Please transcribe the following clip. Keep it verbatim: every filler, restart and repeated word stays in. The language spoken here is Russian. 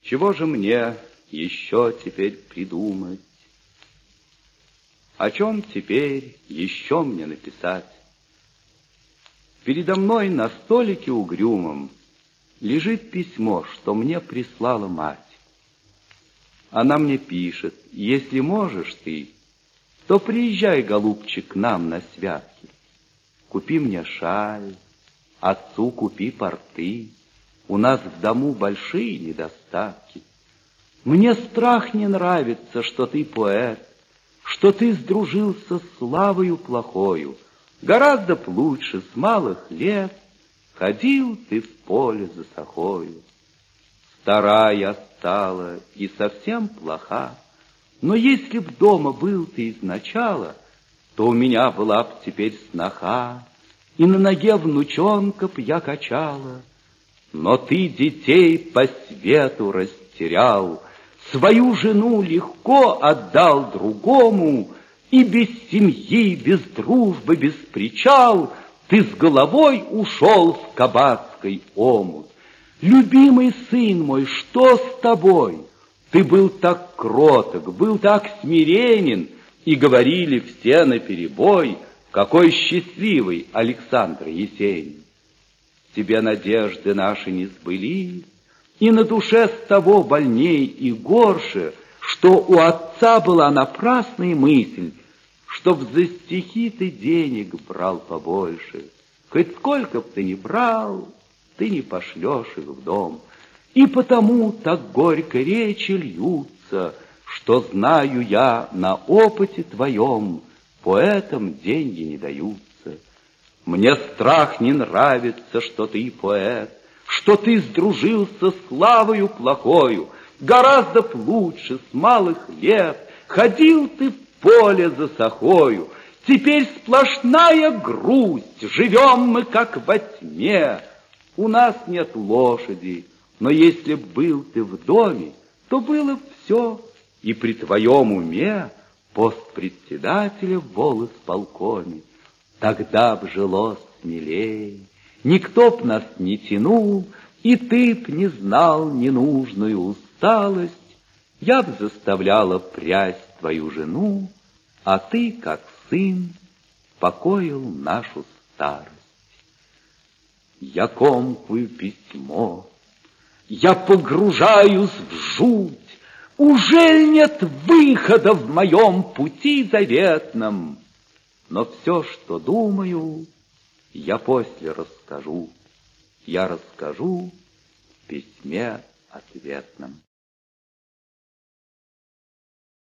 Чего же мне еще теперь придумать? О чем теперь еще мне написать? Передо мной на столике угрюмом лежит письмо, что мне прислала мать. Она мне пишет: если можешь ты, то приезжай, голубчик, к нам на святки. Купи мне шаль, отцу купи порты, у нас в дому большие недостатки. Мне страх не нравится, что ты поэт, что ты сдружился с славою плохою. Гораздо б лучше с малых лет ходил ты в поле за сахою. Стара я стала и совсем плоха, но если б дома был ты изначала, то у меня была б теперь сноха, и на ноге внучонка б я качала. Но ты детей по свету растерял, свою жену легко отдал другому, и без семьи, без дружбы, без причал ты с головой ушел в кабацкий омут. Любимый сын мой, что с тобой? Ты был так кроток, был так смиренен, и говорили все наперебой, какой счастливый Александр Есенин. Тебе надежды наши не сбылись, и на душе с того больней и горше, что у отца была напрасная мысль, чтоб за стихи ты денег брал побольше. Хоть сколько б ты ни брал, ты не пошлешь их в дом. И потому так горько речи льются, что, знаю я, на опыте твоем поэтам деньги не даются. Мне страх не нравится, что ты поэт, что ты сдружился с славою плохою. Гораздо б лучше с малых лет ходил ты в поле за сахою. Теперь сплошная грусть, живем мы как во тьме. У нас нет лошади, но если б был ты в доме, то было б все, и при твоем уме пост председателя в волисполкоме. Тогда б жилось смелей, никто б нас не тянул, и ты б не знал ненужную усталость. Я б заставляла прясть твою жену, а ты, как сын, покоил нашу старость. Я комкую письмо, я погружаюсь в жуть. Ужель нет выхода в моем пути заветном? Но все, что думаю, я после расскажу. Я расскажу в письме ответном.